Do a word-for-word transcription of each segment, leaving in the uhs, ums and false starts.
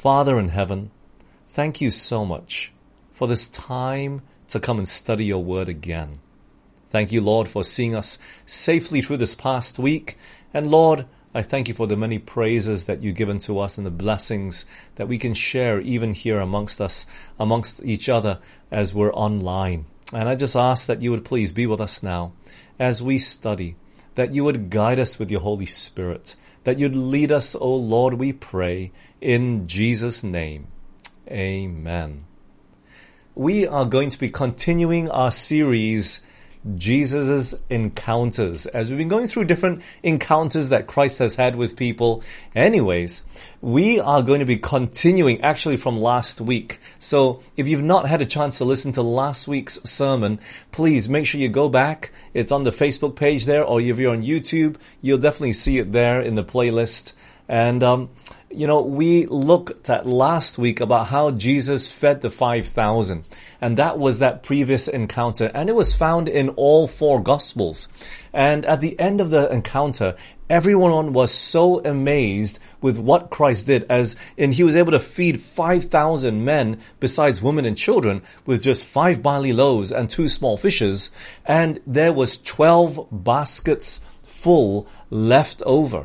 Father in heaven, thank you so much for this time to come and study your word again. Thank you, Lord, for seeing us safely through this past week. And Lord, I thank you for the many praises that you've given to us and the blessings that we can share even here amongst us, amongst each other as we're online. And I just ask that you would please be with us now as we study, that you would guide us with your Holy Spirit, that you'd lead us, O Lord, we pray, in Jesus' name. Amen. We are going to be continuing our series, Jesus' Encounters, as we've been going through different encounters that Christ has had with people. Anyways, we are going to be continuing actually from last week. So if you've not had a chance to listen to last week's sermon, please make sure you go back. It's on the Facebook page there, or if you're on YouTube, you'll definitely see it there in the playlist. And, um, you know, we looked at last week about how Jesus fed the five thousand. And that was that previous encounter. And it was found in all four Gospels. And at the end of the encounter, everyone was so amazed with what Christ did, as in he was able to feed five thousand men besides women and children with just five barley loaves and two small fishes. And there was twelve baskets full left over.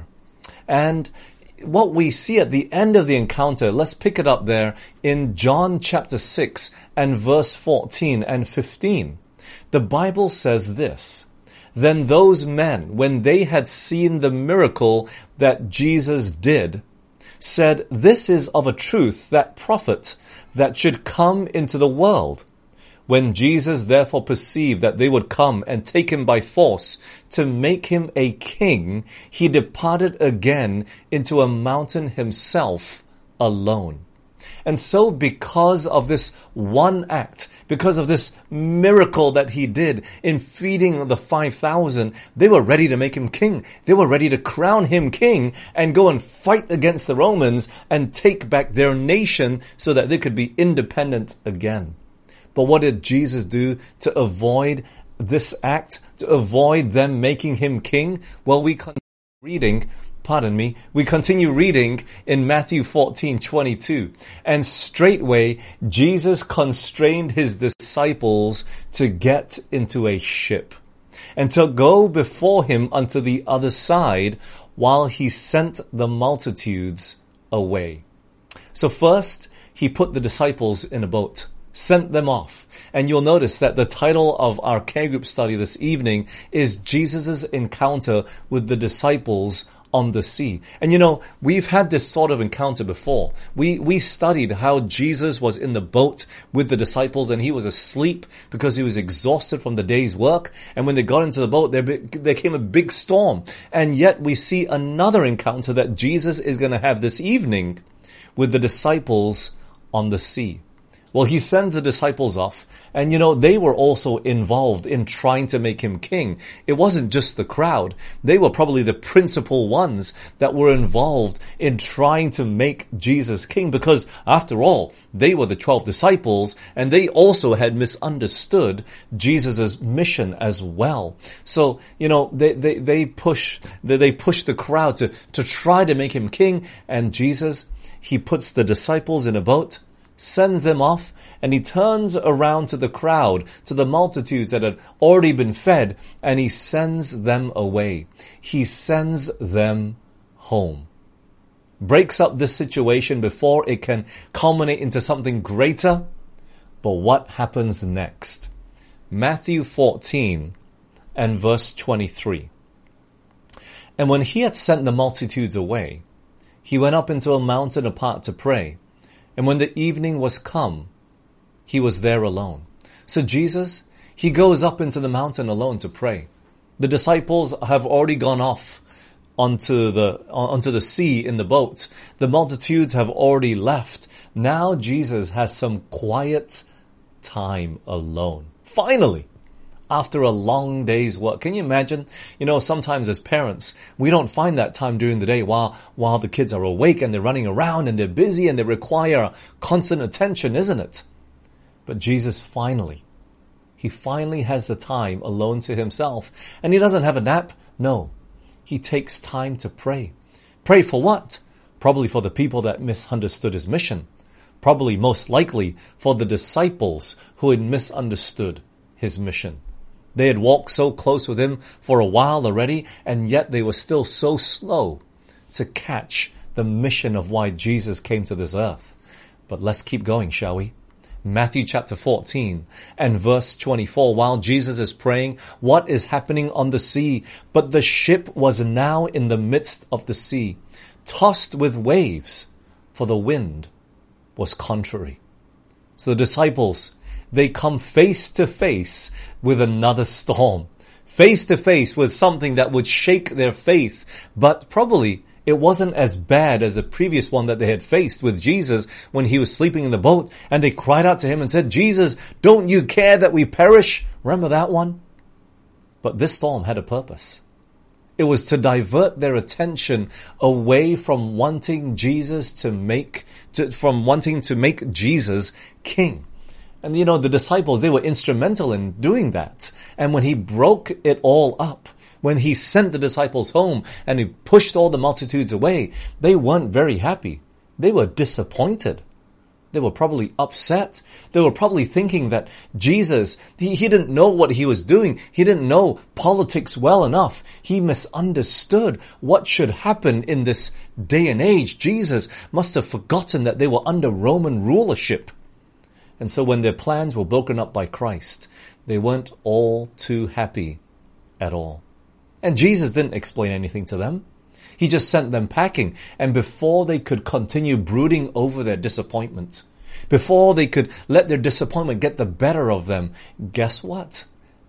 And what we see at the end of the encounter, let's pick it up there in John chapter six and verse fourteen and fifteen. The Bible says this: "Then those men, when they had seen the miracle that Jesus did, said, 'This is of a truth that prophet that should come into the world.' When Jesus therefore perceived that they would come and take him by force to make him a king, he departed again into a mountain himself alone." And so because of this one act, because of this miracle that he did in feeding the five thousand, they were ready to make him king. They were ready to crown him king and go and fight against the Romans and take back their nation so that they could be independent again. But what did Jesus do to avoid this act, to avoid them making him king? Well, we continue reading, pardon me, we continue reading in Matthew fourteen twenty-two. "And straightway Jesus constrained his disciples to get into a ship, and to go before him unto the other side, while he sent the multitudes away." So first, he put the disciples in a boat, sent them off. And you'll notice that the title of our care group study this evening is Jesus' Encounter with the Disciples on the Sea. And you know, we've had this sort of encounter before. We we studied how Jesus was in the boat with the disciples and he was asleep because he was exhausted from the day's work. And when they got into the boat, there, there came a big storm. And yet we see another encounter that Jesus is going to have this evening with the disciples on the sea. Well, he sent the disciples off, and you know, they were also involved in trying to make him king. It wasn't just the crowd. They were probably the principal ones that were involved in trying to make Jesus king, because after all, they were the twelve disciples, and they also had misunderstood Jesus' mission as well. So, you know, they, they, they push, they, they push the crowd to, to try to make him king, and Jesus, he puts the disciples in a boat, sends them off, and he turns around to the crowd, to the multitudes that had already been fed, and he sends them away. He sends them home. Breaks up this situation before it can culminate into something greater. But what happens next? Matthew fourteen and verse twenty-three. "And when he had sent the multitudes away, he went up into a mountain apart to pray. And when the evening was come, he was there alone." So Jesus, he goes up into the mountain alone to pray. The disciples have already gone off onto the, onto the sea in the boat. The multitudes have already left. Now Jesus has some quiet time alone. Finally, after a long day's work. Can you imagine? You know, sometimes as parents, we don't find that time during the day while while the kids are awake and they're running around and they're busy and they require constant attention, isn't it? But Jesus finally, he finally has the time alone to himself. And he doesn't have a nap. No, he takes time to pray. Pray for what? Probably for the people that misunderstood his mission. Probably most likely for the disciples who had misunderstood his mission. They had walked so close with him for a while already, and yet they were still so slow to catch the mission of why Jesus came to this earth. But let's keep going, shall we? Matthew chapter fourteen and verse twenty-four. While Jesus is praying, what is happening on the sea? But the ship was now in the midst of the sea, tossed with waves, for the wind was contrary. So the disciples, they come face to face with another storm, face to face with something that would shake their faith, but probably it wasn't as bad as the previous one that they had faced with Jesus when he was sleeping in the boat, and they cried out to him and said, "Jesus, don't you care that we perish?" Remember that one? But this storm had a purpose. It was to divert their attention away from wanting Jesus to make, to, from wanting to make Jesus king. And you know, the disciples, they were instrumental in doing that. And when he broke it all up, when he sent the disciples home and he pushed all the multitudes away, they weren't very happy. They were disappointed. They were probably upset. They were probably thinking that Jesus, he, he didn't know what he was doing. He didn't know politics well enough. He misunderstood what should happen in this day and age. Jesus must have forgotten that they were under Roman rulership. And so when their plans were broken up by Christ, they weren't all too happy at all. And Jesus didn't explain anything to them. He just sent them packing. And before they could continue brooding over their disappointment, before they could let their disappointment get the better of them, guess what?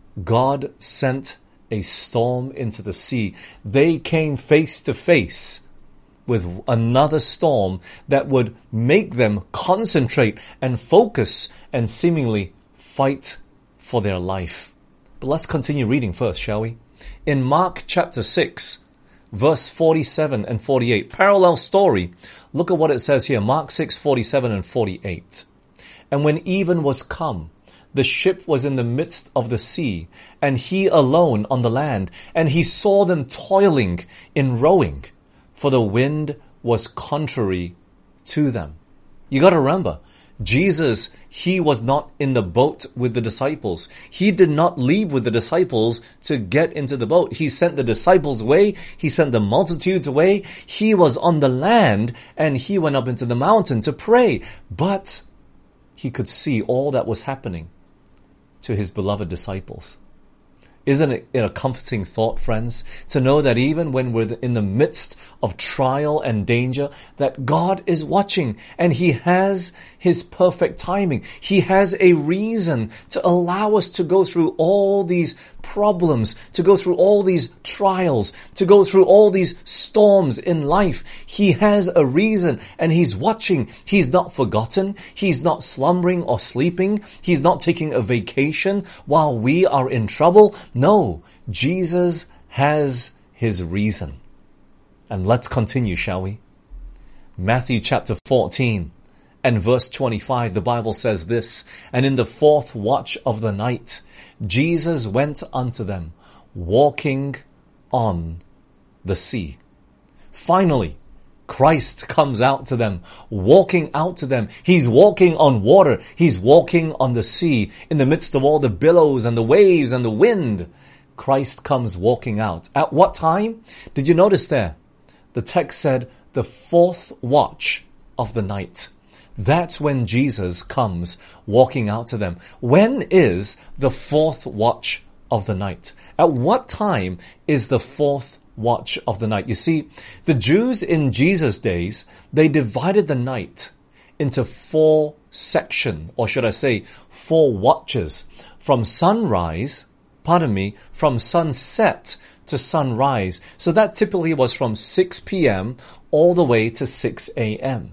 God sent a storm into the sea. They came face to face with another storm that would make them concentrate and focus and seemingly fight for their life. But let's continue reading first, shall we? In Mark chapter six, verse forty-seven and forty-eight, parallel story. Look at what it says here, Mark six, forty-seven and forty-eight. And when even was come, the ship was in the midst of the sea, and he alone on the land, and he saw them toiling in rowing, for the wind was contrary to them. You got to remember, Jesus, he was not in the boat with the disciples. He did not leave with the disciples to get into the boat. He sent the disciples away. He sent the multitudes away. He was on the land and he went up into the mountain to pray. But he could see all that was happening to his beloved disciples. Isn't it a comforting thought, friends, to know that even when we're in the midst of trial and danger, that God is watching and he has his perfect timing. He has a reason to allow us to go through all these problems, to go through all these trials, to go through all these storms in life. He has a reason and he's watching. He's not forgotten. He's not slumbering or sleeping. He's not taking a vacation while we are in trouble. No, Jesus has his reason. And let's continue, shall we? Matthew chapter fourteen and verse twenty-five, the Bible says this, "And in the fourth watch of the night, Jesus went unto them, walking on the sea." Finally, Christ comes out to them, walking out to them. He's walking on water. He's walking on the sea. In the midst of all the billows and the waves and the wind, Christ comes walking out. At what time? Did you notice there? The text said the fourth watch of the night. That's when Jesus comes walking out to them. When is the fourth watch of the night? At what time is the fourth watch of the night? You see, the Jews in Jesus' days, they divided the night into four sections, or should I say, four watches. From sunrise, pardon me, from sunset to sunrise. So that typically was from six p.m. all the way to six a.m.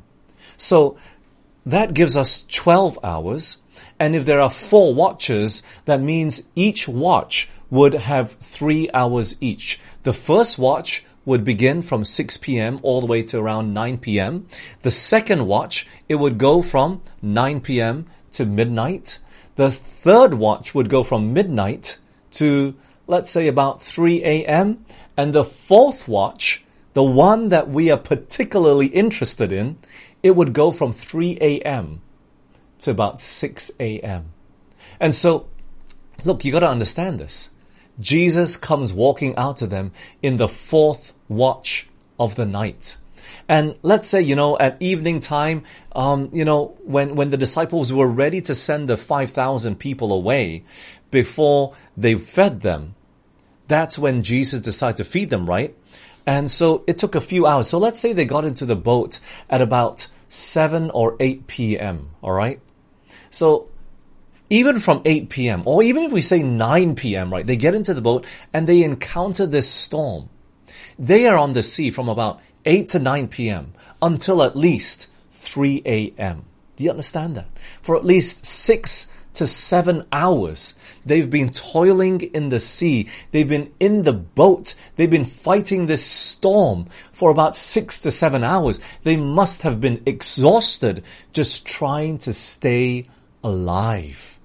So that gives us twelve hours. And if there are four watches, that means each watch would have three hours each. The first watch would begin from six p.m. all the way to around nine p.m. The second watch, it would go from nine p.m. to midnight. The third watch would go from midnight to, let's say, about three a.m. And the fourth watch the one that we are particularly interested in, it would go from three a.m. to about six a.m. And so, look, you got to understand this. Jesus comes walking out to them in the fourth watch of the night. And let's say, you know, at evening time, um, you know, when, when the disciples were ready to send the five thousand people away before they fed them, that's when Jesus decided to feed them, right? And so it took a few hours. So let's say they got into the boat at about seven or eight p.m., all right? So even from eight p.m., or even if we say nine p.m., right, they get into the boat and they encounter this storm. They are on the sea from about eight to nine p.m. until at least three a.m. Do you understand that? For at least six to seven hours, they've been toiling in the sea. They've been in the boat. They've been fighting this storm for about six to seven hours. They must have been exhausted just trying to stay alive.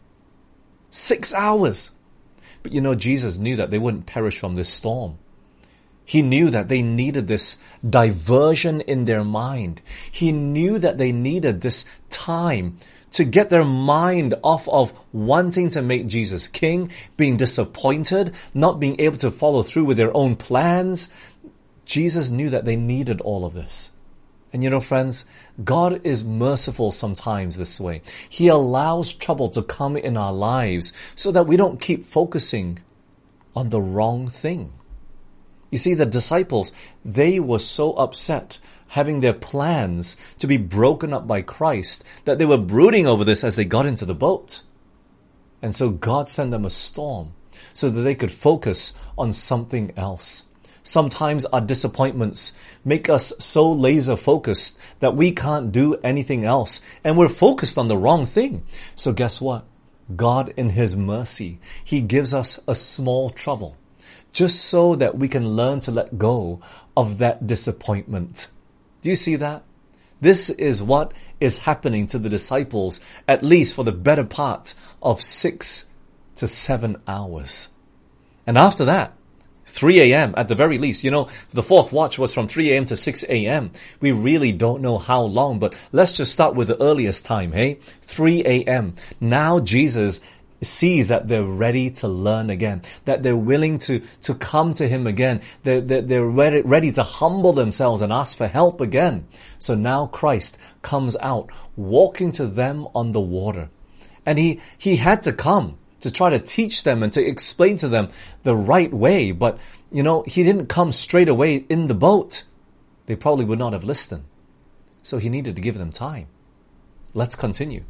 Six hours. But you know, Jesus knew that they wouldn't perish from this storm. He knew that they needed this diversion in their mind. He knew that they needed this time to get their mind off of wanting to make Jesus king, being disappointed, not being able to follow through with their own plans. Jesus knew that they needed all of this. And you know, friends, God is merciful sometimes this way. He allows trouble to come in our lives so that we don't keep focusing on the wrong thing. You see, the disciples, they were so upset having their plans to be broken up by Christ that they were brooding over this as they got into the boat. And so God sent them a storm so that they could focus on something else. Sometimes our disappointments make us so laser focused that we can't do anything else, and we're focused on the wrong thing. So guess what? God, in His mercy, He gives us a small trouble just so that we can learn to let go of that disappointment. Do you see that? This is what is happening to the disciples, at least for the better part of six to seven hours. And after that, three a.m. at the very least. You know, the fourth watch was from three a.m. to six a.m. We really don't know how long, but let's just start with the earliest time, hey? three a.m. Now Jesus sees that they're ready to learn again, that they're willing to, to come to Him again. They're, they're, they're ready, ready to humble themselves and ask for help again. So now Christ comes out, walking to them on the water. And He, he had to come to try to teach them and to explain to them the right way. But, you know, He didn't come straight away in the boat. They probably would not have listened. So He needed to give them time. Let's continue.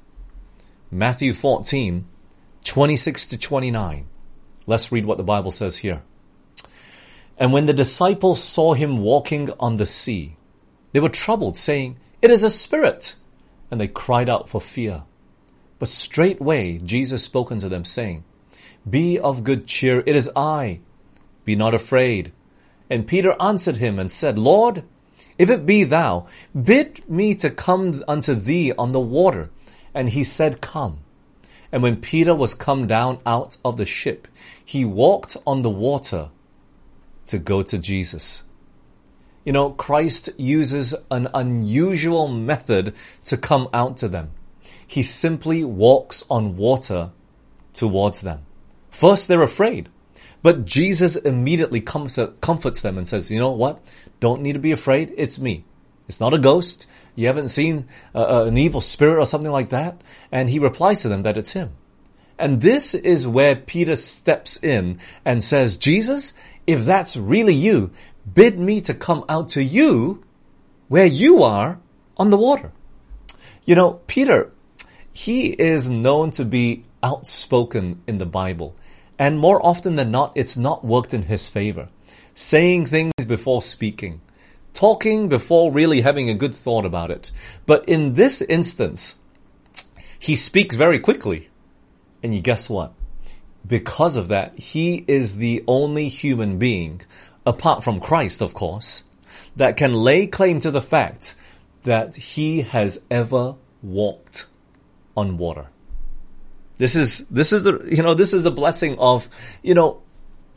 Matthew fourteen, twenty-six to twenty-nine. Let's read what the Bible says here. And when the disciples saw Him walking on the sea, they were troubled, saying, "It is a spirit." And they cried out for fear. But straightway Jesus spoke unto them, saying, "Be of good cheer, it is I. Be not afraid." And Peter answered Him and said, "Lord, if it be Thou, bid me to come unto Thee on the water." And He said, "Come." And when Peter was come down out of the ship, he walked on the water to go to Jesus. You know, Christ uses an unusual method to come out to them. He simply walks on water towards them. First, they're afraid. But Jesus immediately comforts them and says, "You know what? Don't need to be afraid. It's me. It's not a ghost. You haven't seen uh, an evil spirit or something like that." And He replies to them that it's Him. And this is where Peter steps in and says, "Jesus, if that's really You, bid me to come out to You where You are on the water." You know, Peter, he is known to be outspoken in the Bible. And more often than not, it's not worked in his favor. Saying things before speaking. Talking before really having a good thought about it. But in this instance, he speaks very quickly. And you guess what? Because of that, he is the only human being, apart from Christ, of course, that can lay claim to the fact that he has ever walked on water. This is, this is the, you know, this is the blessing of, you know,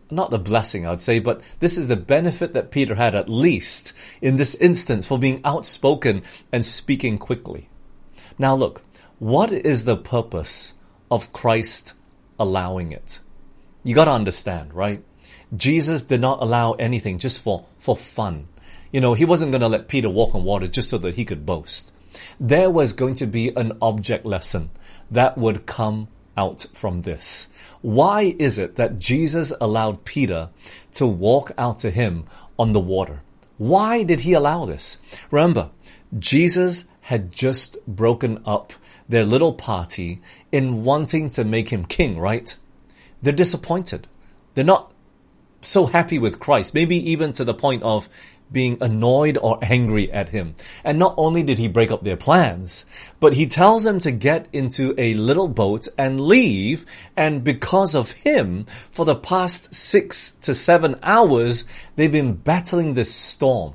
not the blessing, I would say, but this is the benefit that Peter had, at least in this instance, for being outspoken and speaking quickly. Now look, what is the purpose of Christ allowing it? You got to understand, right? Jesus did not allow anything just for, for fun. You know, he wasn't going to let Peter walk on water just so that he could boast. There was going to be an object lesson that would come out from this. Why is it that Jesus allowed Peter to walk out to him on the water? Why did he allow this? Remember, Jesus had just broken up their little party in wanting to make him king, right? They're disappointed. They're not so happy with Christ, maybe even to the point of being annoyed or angry at him. And not only did he break up their plans, but he tells them to get into a little boat and leave. And because of him, for the past six to seven hours, they've been battling this storm.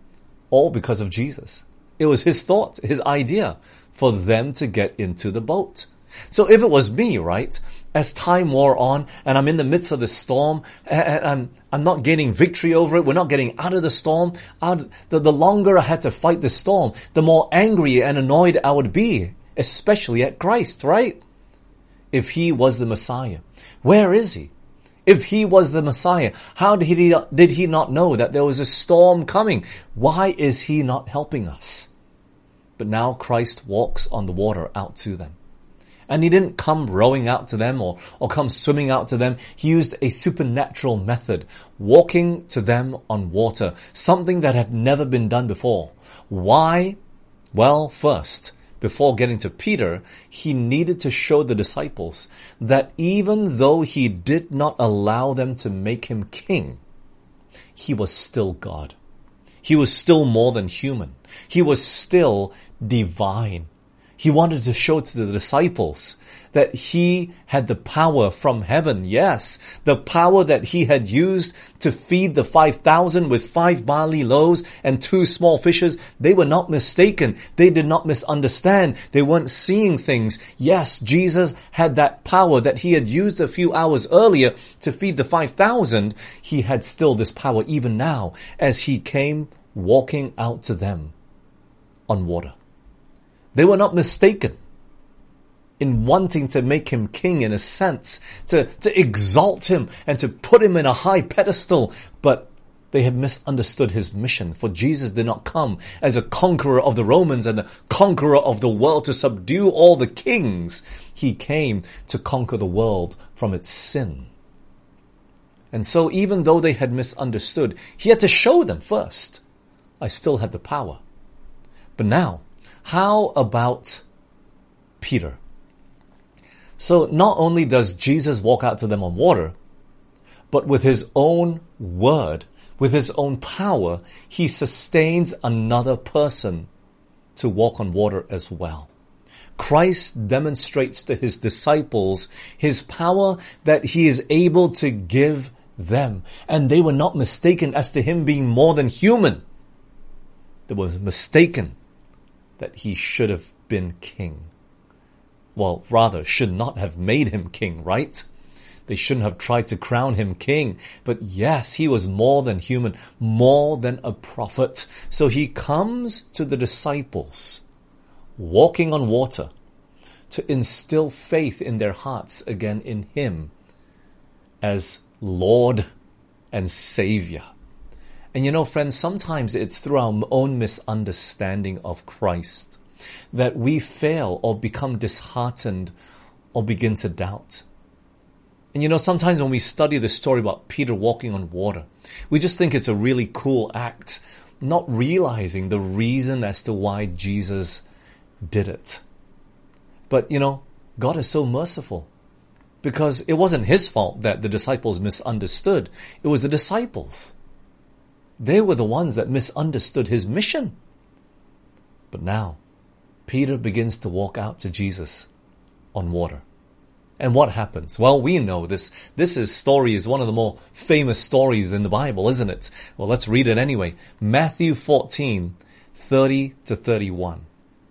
All because of Jesus. It was his thought, his idea for them to get into the boat. So if it was me, right, as time wore on and I'm in the midst of the storm and I'm, I'm not gaining victory over it, we're not getting out of the storm, out, the, the longer I had to fight the storm, the more angry and annoyed I would be, especially at Christ, right? If he was the Messiah, where is he? If he was the Messiah, how did he, did he not know that there was a storm coming? Why is he not helping us? But now Christ walks on the water out to them. And he didn't come rowing out to them or, or come swimming out to them. He used a supernatural method, walking to them on water, something that had never been done before. Why? Well, first, before getting to Peter, he needed to show the disciples that even though he did not allow them to make him king, he was still God. He was still more than human. He was still divine. He wanted to show to the disciples that he had the power from heaven. Yes, the power that he had used to feed the five thousand with five barley loaves and two small fishes. They were not mistaken. They did not misunderstand. They weren't seeing things. Yes, Jesus had that power that he had used a few hours earlier to feed the five thousand. He had still this power even now as he came walking out to them on water. They were not mistaken in wanting to make him king in a sense, to, to exalt him and to put him in a high pedestal, but they had misunderstood his mission. For Jesus did not come as a conqueror of the Romans and the conqueror of the world to subdue all the kings. He came to conquer the world from its sin. And so even though they had misunderstood, he had to show them first, I still had the power. But now, how about Peter? So not only does Jesus walk out to them on water, but with his own word, with his own power, he sustains another person to walk on water as well. Christ demonstrates to his disciples his power that he is able to give them. And they were not mistaken as to him being more than human. They were mistaken that he should have been king. Well, rather, should not have made him king, right? They shouldn't have tried to crown him king. But yes, he was more than human, more than a prophet. So he comes to the disciples, walking on water, to instill faith in their hearts again in him as Lord and Savior. And you know, friends, sometimes it's through our own misunderstanding of Christ that we fail or become disheartened or begin to doubt. And you know, sometimes when we study the story about Peter walking on water, we just think it's a really cool act, not realizing the reason as to why Jesus did it. But you know, God is so merciful because it wasn't his fault that the disciples misunderstood. It was the disciples. They were the ones that misunderstood his mission. But now, Peter begins to walk out to Jesus on water. And what happens? Well, we know this. This is story is one of the more famous stories in the Bible, isn't it? Well, let's read it anyway. Matthew fourteen, thirty to thirty-one.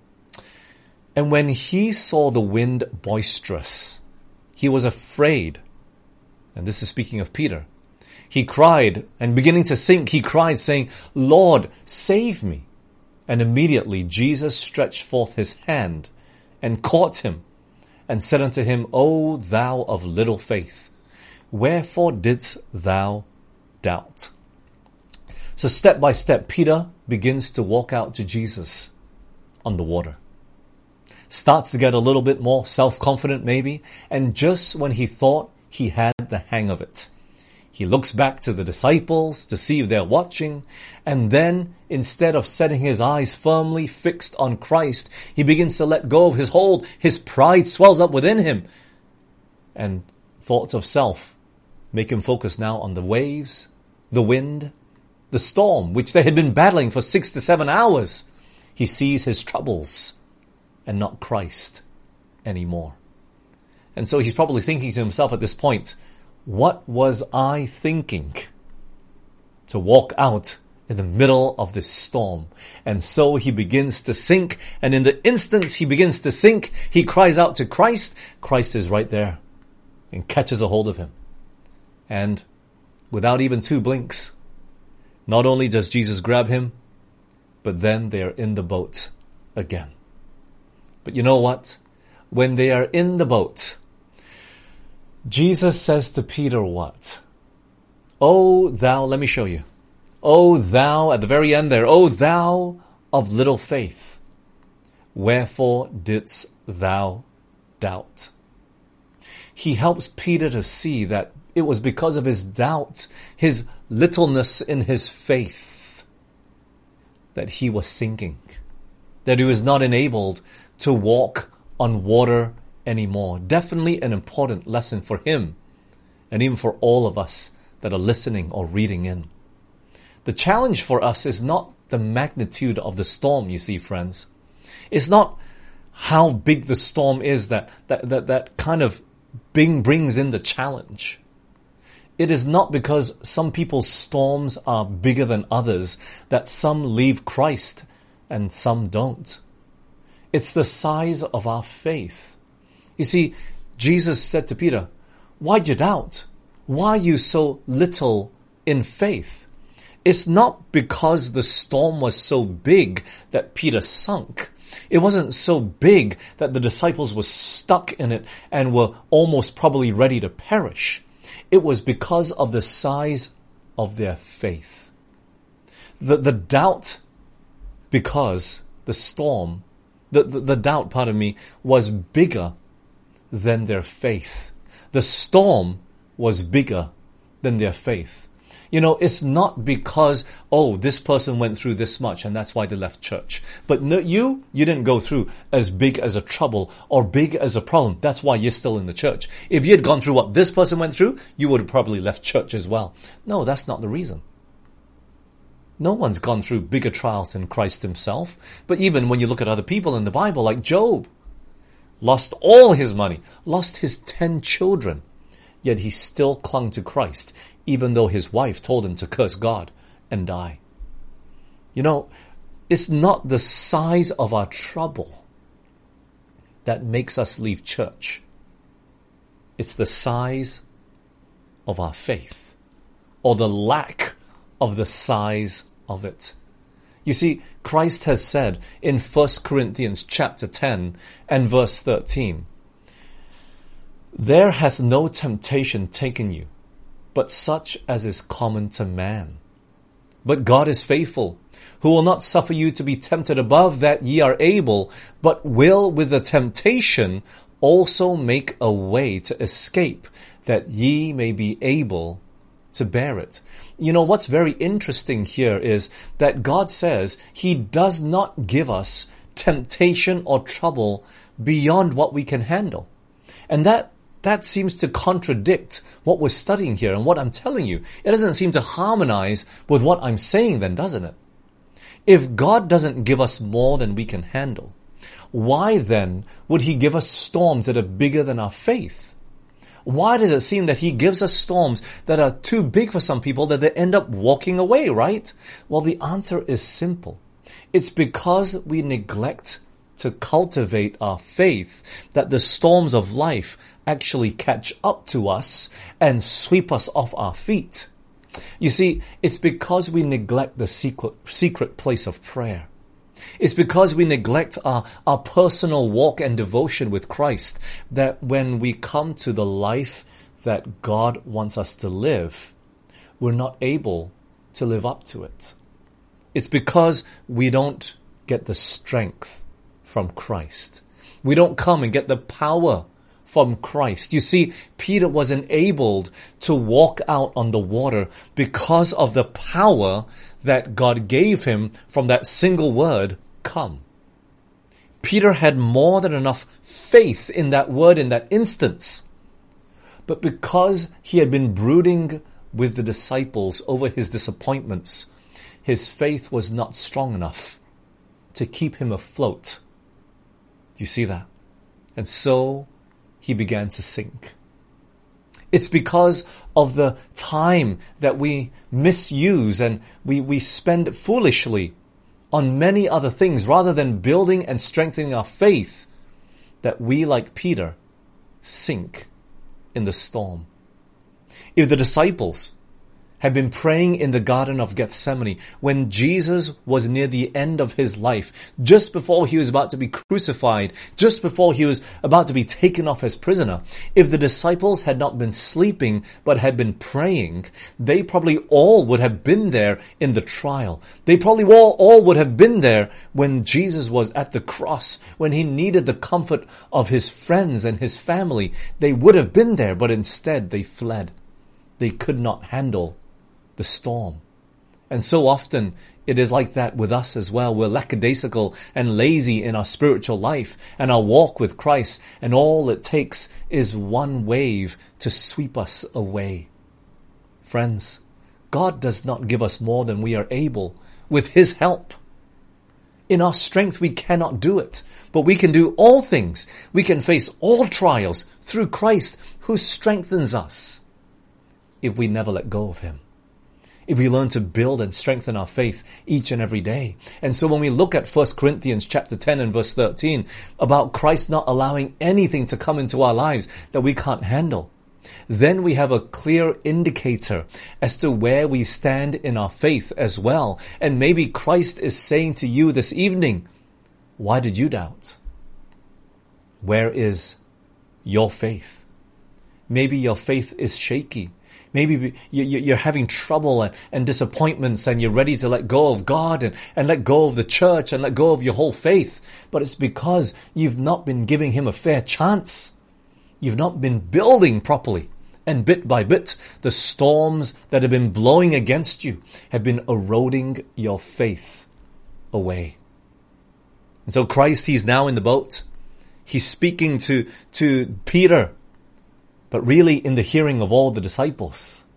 And when he saw the wind boisterous, he was afraid. And this is speaking of Peter. he cried, and beginning to sink, he cried, saying, Lord, save me. And immediately Jesus stretched forth his hand and caught him, and said unto him, O thou of little faith, wherefore didst thou doubt? So step by step, Peter begins to walk out to Jesus on the water. Starts to get a little bit more self-confident maybe, and just when he thought he had the hang of it, he looks back to the disciples to see if they're watching, and then instead of setting his eyes firmly fixed on Christ, he begins to let go of his hold. His pride swells up within him, and thoughts of self make him focus now on the waves, the wind, the storm, which they had been battling for six to seven hours. He sees his troubles and not Christ anymore. And so he's probably thinking to himself at this point, what was I thinking to walk out in the middle of this storm? And so he begins to sink, and in the instant he begins to sink, he cries out to Christ. Christ is right there and catches a hold of him. And without even two blinks, not only does Jesus grab him, but then they are in the boat again. But you know what? When they are in the boat, Jesus says to Peter what? O thou, let me show you. O thou, at the very end there, O thou of little faith, wherefore didst thou doubt? He helps Peter to see that it was because of his doubt, his littleness in his faith, that he was sinking, that he was not enabled to walk on water anymore. Definitely an important lesson for him, and even for all of us that are listening or reading in. The challenge for us is not the magnitude of the storm, you see, friends. It's not how big the storm is that that that, that kind of bing brings in the challenge. It is not because some people's storms are bigger than others that some leave Christ and some don't. It's the size of our faith. You see, Jesus said to Peter, why'd you doubt? Why are you so little in faith? It's not because the storm was so big that Peter sunk. It wasn't so big that the disciples were stuck in it and were almost probably ready to perish. It was because of the size of their faith. The, the doubt, because the storm, the, the, the doubt, pardon me, was bigger than their faith. The storm was bigger than their faith. You know, it's not because, oh, this person went through this much and that's why they left church. But no, you, you didn't go through as big as a trouble or big as a problem. That's why you're still in the church. If you had gone through what this person went through, you would have probably left church as well. No, that's not the reason. No one's gone through bigger trials than Christ himself. But even when you look at other people in the Bible, like Job, lost all his money, lost his ten children, yet he still clung to Christ, even though his wife told him to curse God and die. You know, it's not the size of our trouble that makes us leave church. It's the size of our faith, or the lack of the size of it. You see, Christ has said in First Corinthians chapter ten and verse thirteen, there hath no temptation taken you, but such as is common to man. But God is faithful, who will not suffer you to be tempted above that ye are able, but will with the temptation also make a way to escape, that ye may be able to bear it. You know, what's very interesting here is that God says he does not give us temptation or trouble beyond what we can handle. And that That seems to contradict what we're studying here and what I'm telling you. It doesn't seem to harmonize with what I'm saying then, doesn't it? If God doesn't give us more than we can handle, why then would he give us storms that are bigger than our faith? Why does it seem that he gives us storms that are too big for some people that they end up walking away, right? Well, the answer is simple. It's because we neglect to cultivate our faith that the storms of life actually catch up to us and sweep us off our feet. You see, it's because we neglect the secret, secret place of prayer. It's because we neglect our, our personal walk and devotion with Christ that when we come to the life that God wants us to live, we're not able to live up to it. It's because we don't get the strength from Christ. We don't come and get the power from Christ. You see, Peter was enabled to walk out on the water because of the power that God gave him from that single word, come. Peter had more than enough faith in that word in that instance. But because he had been brooding with the disciples over his disappointments, his faith was not strong enough to keep him afloat. Do you see that? And so he began to sink. It's because of the time that we misuse and we, we spend foolishly on many other things rather than building and strengthening our faith that we, like Peter, sink in the storm. If the disciples had been praying in the Garden of Gethsemane when Jesus was near the end of his life, just before he was about to be crucified, just before he was about to be taken off as prisoner, if the disciples had not been sleeping but had been praying, they probably all would have been there in the trial. They probably all, all would have been there when Jesus was at the cross, when he needed the comfort of his friends and his family. They would have been there, but instead they fled. They could not handle the storm. And so often it is like that with us as well. We're lackadaisical and lazy in our spiritual life and our walk with Christ, and all it takes is one wave to sweep us away. Friends, God does not give us more than we are able with his help. In our strength we cannot do it, but we can do all things. We can face all trials through Christ who strengthens us if we never let go of him. If we learn to build and strengthen our faith each and every day. And so when we look at First Corinthians chapter ten and verse thirteen about Christ not allowing anything to come into our lives that we can't handle, then we have a clear indicator as to where we stand in our faith as well. And maybe Christ is saying to you this evening, why did you doubt? Where is your faith? Maybe your faith is shaky. Maybe you're having trouble and disappointments and you're ready to let go of God and, and let go of the church and let go of your whole faith. But it's because you've not been giving him a fair chance. You've not been building properly. And bit by bit, the storms that have been blowing against you have been eroding your faith away. And so Christ, he's now in the boat. He's speaking to, to Peter, but really in the hearing of all the disciples.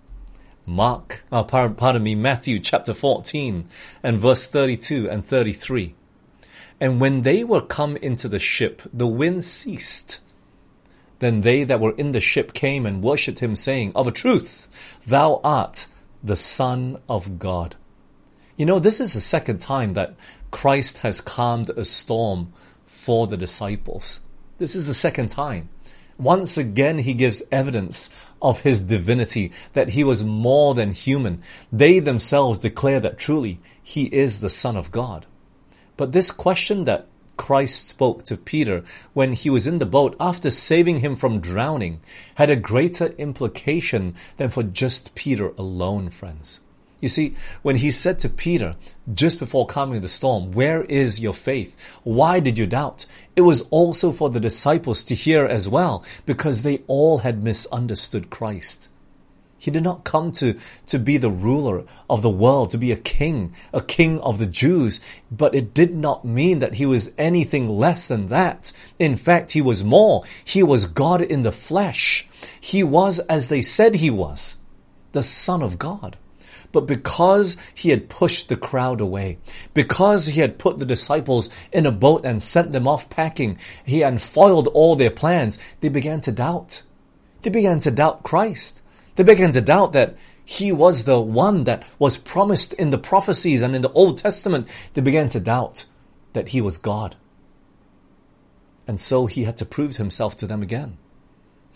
Mark, uh, pardon me, Matthew chapter fourteen and verse thirty-two and thirty-three. And when they were come into the ship, the wind ceased. Then they that were in the ship came and worshipped him, saying, of a truth, thou art the Son of God. You know, this is the second time that Christ has calmed a storm for the disciples. This is the second time. Once again, he gives evidence of his divinity, that he was more than human. They themselves declare that truly he is the Son of God. But this question that Christ spoke to Peter when he was in the boat after saving him from drowning had a greater implication than for just Peter alone, friends. You see, when he said to Peter, just before calming the storm, where is your faith? Why did you doubt? It was also for the disciples to hear as well, because they all had misunderstood Christ. He did not come to, to be the ruler of the world, to be a king, a king of the Jews, but it did not mean that he was anything less than that. In fact, he was more. He was God in the flesh. He was, as they said he was, the Son of God. But because he had pushed the crowd away, because he had put the disciples in a boat and sent them off packing, he had foiled all their plans, they began to doubt. They began to doubt Christ. They began to doubt that he was the one that was promised in the prophecies and in the Old Testament. They began to doubt that he was God. And so he had to prove himself to them again.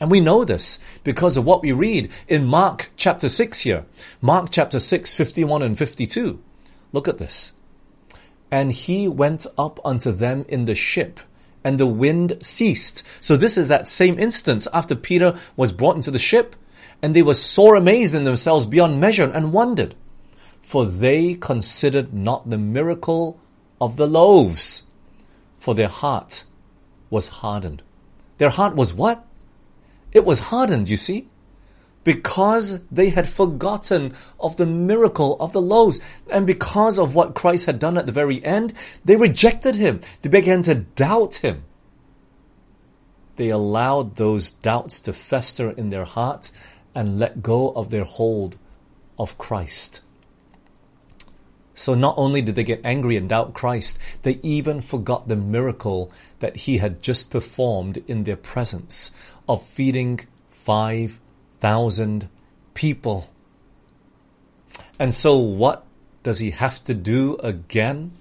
And we know this because of what we read in Mark chapter six here. Mark chapter six, fifty-one and fifty-two. Look at this. And he went up unto them in the ship, and the wind ceased. So this is that same instance after Peter was brought into the ship, and they were sore amazed in themselves beyond measure and wondered. For they considered not the miracle of the loaves, for their heart was hardened. Their heart was what? It was hardened, you see, because they had forgotten of the miracle of the loaves. And because of what Christ had done at the very end, they rejected him. They began to doubt him. They allowed those doubts to fester in their heart and let go of their hold of Christ. So not only did they get angry and doubt Christ, they even forgot the miracle that he had just performed in their presence of feeding five thousand people. And so what does he have to do again?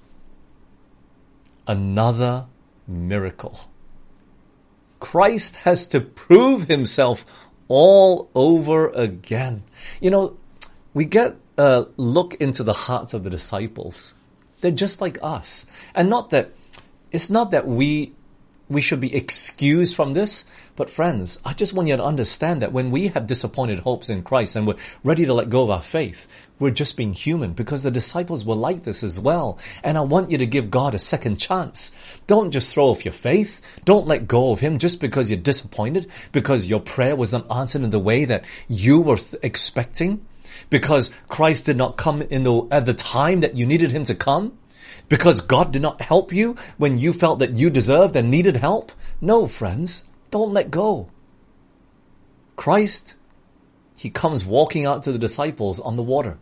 Another miracle. Christ has to prove himself all over again. You know, we get a look into the hearts of the disciples. They're just like us. And not that, it's not that we we should be excused from this, but friends, I just want you to understand that when we have disappointed hopes in Christ and we're ready to let go of our faith, we're just being human, because the disciples were like this as well. And I want you to give God a second chance. Don't just throw off your faith. Don't let go of him just because you're disappointed, because your prayer was not answered in the way that you were th- expecting, because Christ did not come in the, at the time that you needed him to come, because God did not help you when you felt that you deserved and needed help. No, friends, don't let go. Christ, he comes walking out to the disciples on the water.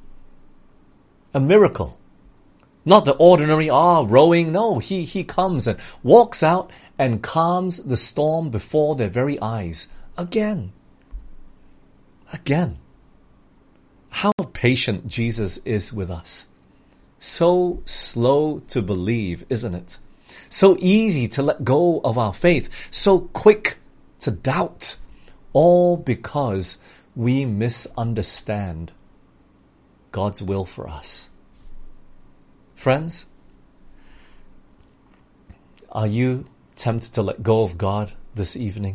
A miracle. Not the ordinary, ah, rowing. No, he, he comes and walks out and calms the storm before their very eyes. Again. Again. How patient Jesus is with us. So slow to believe, isn't it? So easy to let go of our faith. So quick to doubt. All because we misunderstand God's will for us. Friends, are you tempted to let go of God this evening?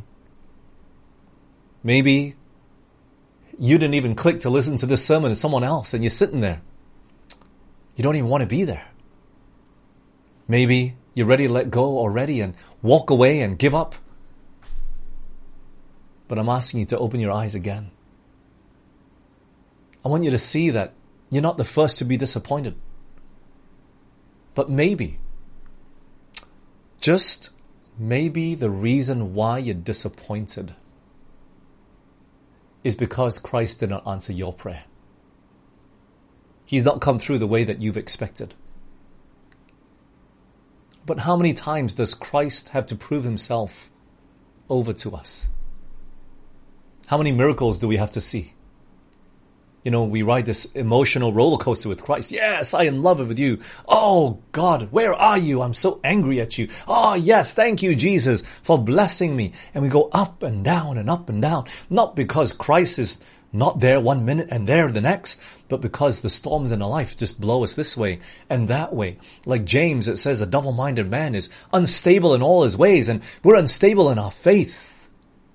Maybe you didn't even click to listen to this sermon to someone else, and you're sitting there. You don't even want to be there. Maybe you're ready to let go already and walk away and give up. But I'm asking you to open your eyes again. I want you to see that you're not the first to be disappointed. But maybe, just maybe the reason why you're disappointed is because Christ did not answer your prayer. He's not come through the way that you've expected. But how many times does Christ have to prove himself over to us? How many miracles do we have to see? You know, we ride this emotional roller coaster with Christ. Yes, I am in love with you. Oh, God, where are you? I'm so angry at you. Oh, yes, thank you, Jesus, for blessing me. And we go up and down and up and down. Not because Christ is not there one minute and there the next, but because the storms in our life just blow us this way and that way. Like James, it says a double-minded man is unstable in all his ways, and we're unstable in our faith.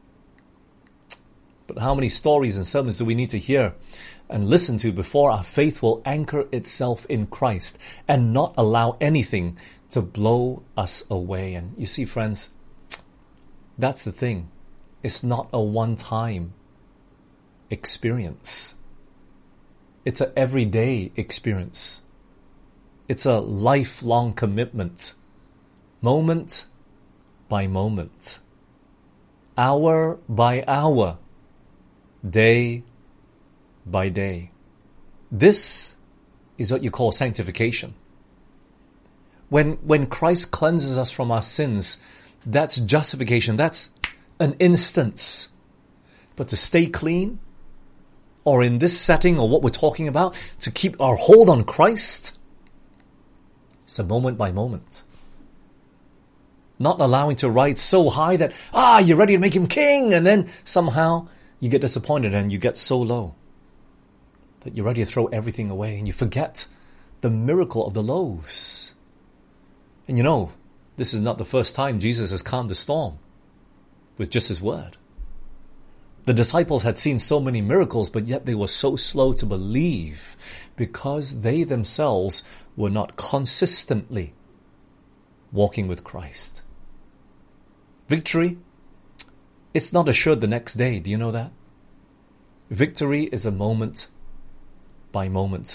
But how many stories and sermons do we need to hear and listen to before our faith will anchor itself in Christ and not allow anything to blow us away? And you see, friends, that's the thing. It's not a one-time experience. It's an everyday experience. It's a lifelong commitment, moment by moment, hour by hour, day by day. This is what you call sanctification. When, when Christ cleanses us from our sins, that's justification. That's an instance. But to stay clean, or in this setting or what we're talking about, to keep our hold on Christ, it's a moment by moment. Not allowing to ride so high that, ah, you're ready to make him king, and then somehow you get disappointed and you get so low that you're ready to throw everything away and you forget the miracle of the loaves. And you know, this is not the first time Jesus has calmed the storm with just his word. The disciples had seen so many miracles, but yet they were so slow to believe because they themselves were not consistently walking with Christ. Victory, it's not assured the next day. Do you know that? Victory is a moment by moment.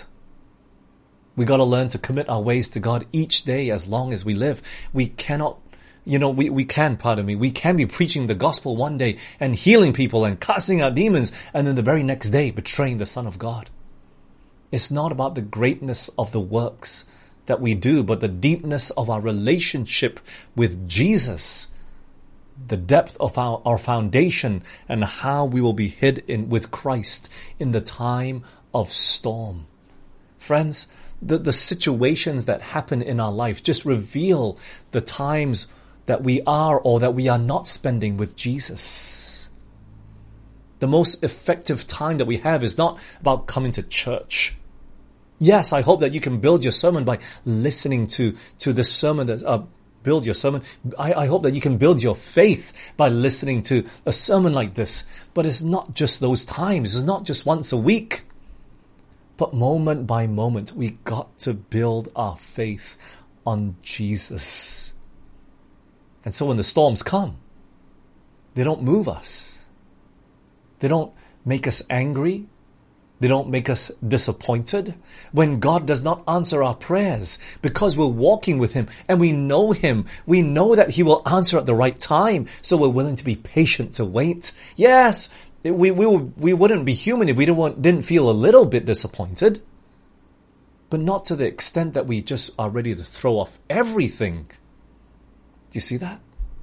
We got to learn to commit our ways to God each day as long as we live. We cannot, you know, we, we can, pardon me, we can be preaching the gospel one day and healing people and casting out demons, and then the very next day betraying the Son of God. It's not about the greatness of the works that we do, but the deepness of our relationship with Jesus, the depth of our, our foundation, and how we will be hid in with Christ in the time of storm. Friends, the, the situations that happen in our life just reveal the times that we are or that we are not spending with Jesus. The most effective time that we have is not about coming to church. Yes, I hope that you can build your sermon by listening to, to the sermon that, uh, build your sermon. I, I hope that you can build your faith by listening to a sermon like this. But it's not just those times. It's not just once a week. But moment by moment, we got to build our faith on Jesus. And so when the storms come, they don't move us. They don't make us angry. They don't make us disappointed. When God does not answer our prayers, because we're walking with him and we know him, we know that he will answer at the right time. So we're willing to be patient to wait. Yes, we we we wouldn't be human if we didn't, didn't feel a little bit disappointed. But not to the extent that we just are ready to throw off everything. Do you see that?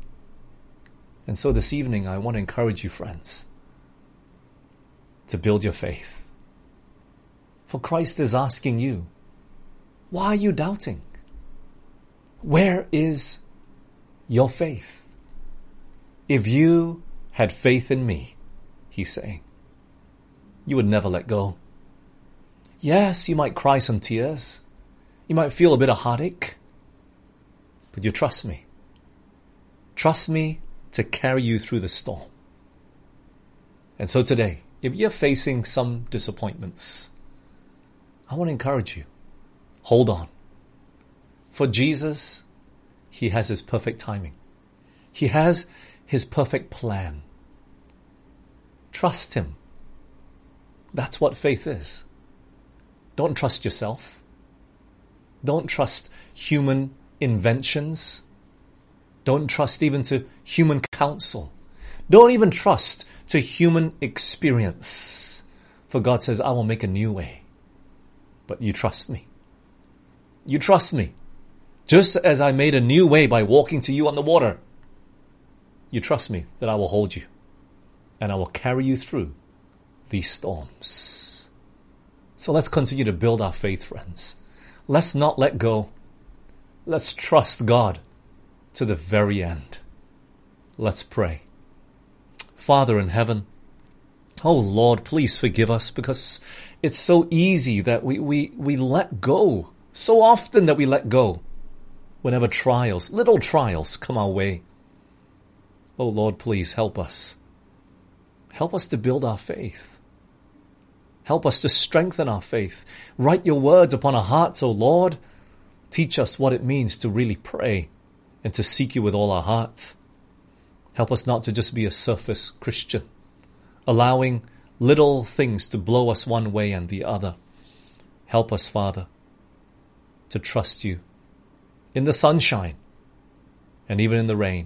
And so this evening, I want to encourage you, friends, to build your faith. For Christ is asking you, why are you doubting? Where is your faith? If you had faith in me, he's saying, you would never let go. Yes, you might cry some tears. You might feel a bit of heartache. But you trust me. Trust me to carry you through the storm. And so today, if you're facing some disappointments, I want to encourage you. Hold on. For Jesus, he has his perfect timing. He has his perfect plan. Trust him. That's what faith is. Don't trust yourself. Don't trust human inventions. Don't trust even to human counsel. Don't even trust to human experience. For God says, I will make a new way. But you trust me. You trust me. Just as I made a new way by walking to you on the water. You trust me that I will hold you. And I will carry you through these storms. So let's continue to build our faith, friends. Let's not let go. Let's trust God to the very end. Let's pray. Father in heaven, oh Lord, please forgive us, because it's so easy that we, we, we let go. So often that we let go whenever trials, little trials, come our way. Oh Lord, please help us. Help us to build our faith. Help us to strengthen our faith. Write your words upon our hearts, O Lord. Teach us what it means to really pray and to seek you with all our hearts. Help us not to just be a surface Christian, allowing little things to blow us one way and the other. Help us, Father, to trust you in the sunshine and even in the rain.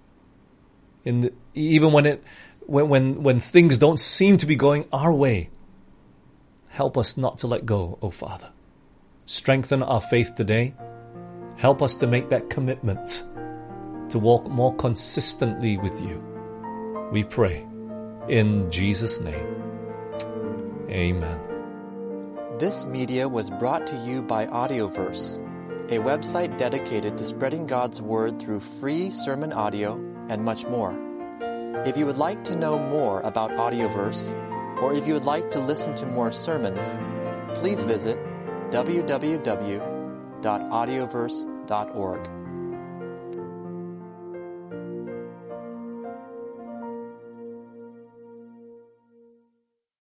In the, even when it when, when when things don't seem to be going our way. Help us not to let go, O Father. Strengthen our faith today. Help us to make that commitment to walk more consistently with you. We pray in Jesus' name. Amen. This media was brought to you by Audioverse, a website dedicated to spreading God's Word through free sermon audio and much more. If you would like to know more about Audioverse, or if you would like to listen to more sermons, please visit w w w dot audioverse dot org.